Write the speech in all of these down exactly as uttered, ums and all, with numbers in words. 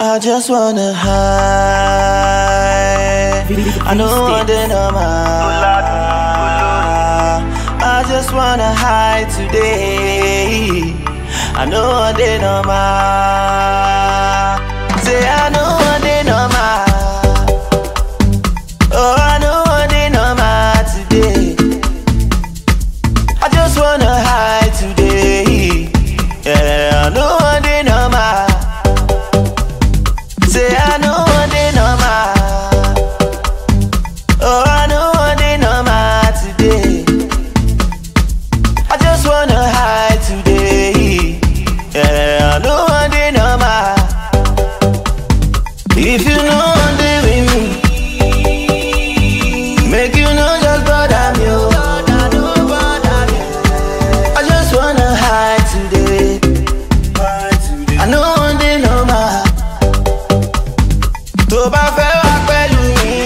I just wanna high. I know I did no I just wanna high today. I know I did no Say I know I did no Oh, I know I did no today. I just wanna high today. Yeah, I know I did no Say I know I did no Oh, I know I did no today. I just wanna high today. Yeah, I know I did no If you know I'm there with me, make you know just bother me. Oh. I just wanna high today. I know I'm there no more. Tó bá fẹ́ wá pẹ̀lú mi,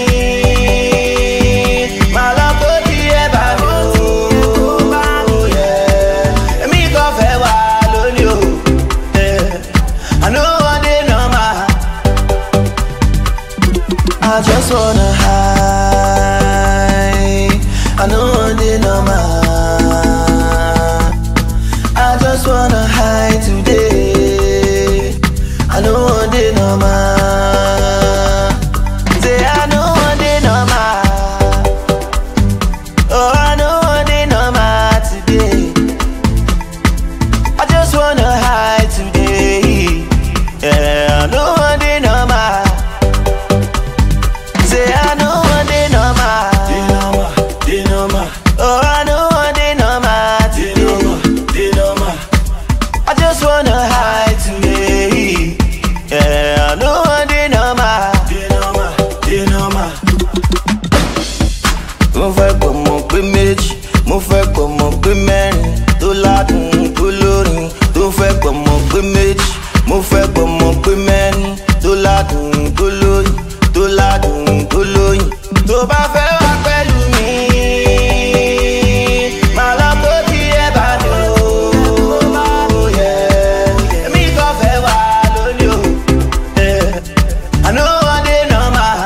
máa lọ kó tiẹ̀ bá mi o. Èmi kò fẹ́ wá lónìí o. I know one day no more. I just wanna high. I know one day no more. I just wanna high today. I know one day no more. Mo fẹ́ kọ́ mọ̀ pé méjì, mo fẹ́ kọ́ mọ̀ pé mẹ́rin, tó ládùn tó lórin. Tó fẹ́ kọ́ mọ̀ pé méjì, mo fẹ́ kọ́ mọ̀ pé mẹ́rin, tó ládùn tó lórin, tó ládùn tó lóyin. Tó bá fẹ́ wá pẹ̀lú mi, máa lọ kó tiẹ̀ bá mi o. Èmi kò fẹ́ wá lónìí o. I know one day no more.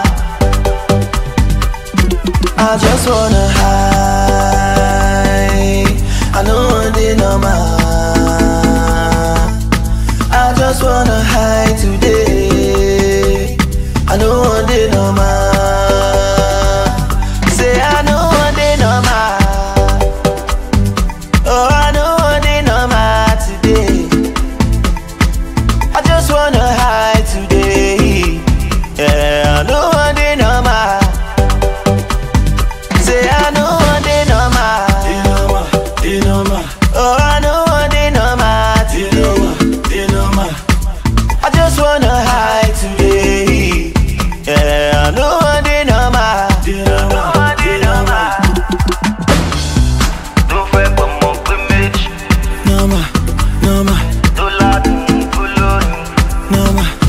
I just wanna high. I know one day no more. I just wanna high today. I know one day no more. Say I know one day no more. Oh, I know one day no more today. I just wanna high today. Yeah, I know one day no more. Say I know one day no more. Oh, I know one day no more today. I just wanna high today. Yeah, I know one day no more. Tó fẹ́ kọ́ mọ̀ pé méjì. No more, no more. Tó ládùn tó lóyin. No more.